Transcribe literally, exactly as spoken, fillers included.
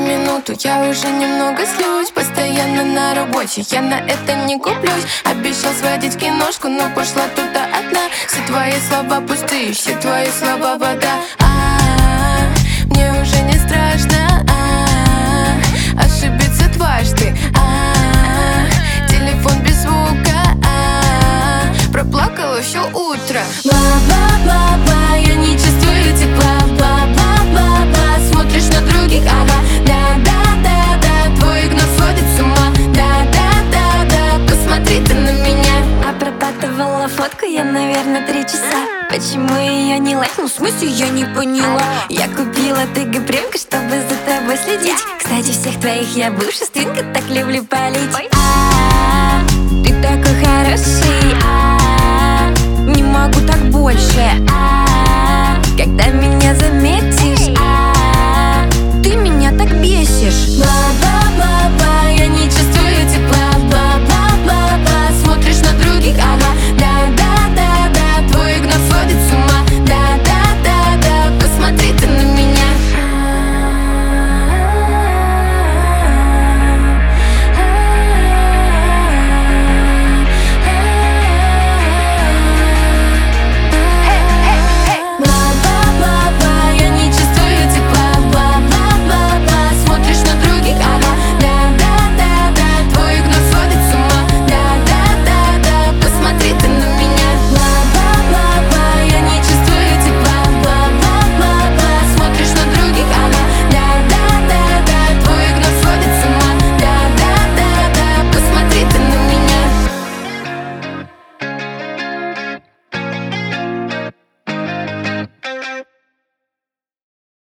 минуту, я уже немного злюсь. Постоянно на работе, я на это не куплюсь. Обещал сводить киношку, но пошла туда одна. Все твои слова пустые, все твои слова вода. А-а-а, мне уже не страшно, а-а-а, ошибиться дважды. А-а-а, телефон без звука, а-а-а, проплакала все утро. Бла-бла-бла-бла, я не чувствую тепла. Бла-бла-бла-бла, смотришь на других, ага. Да-да-да-да, твой игнор сводит с ума. Да-да-да-да, посмотри ты на меня. Обрабатывала фотку я, наверное, три часа. Почему ее не лайкнул? В смысле, я не поняла. Я купила ТГ премку, чтобы за тобой следить. Кстати, всех твоих я бывшестинка, так люблю палить. А-а-а, ты такой хороший, а-а-а, не могу так больше, а-а-а, когда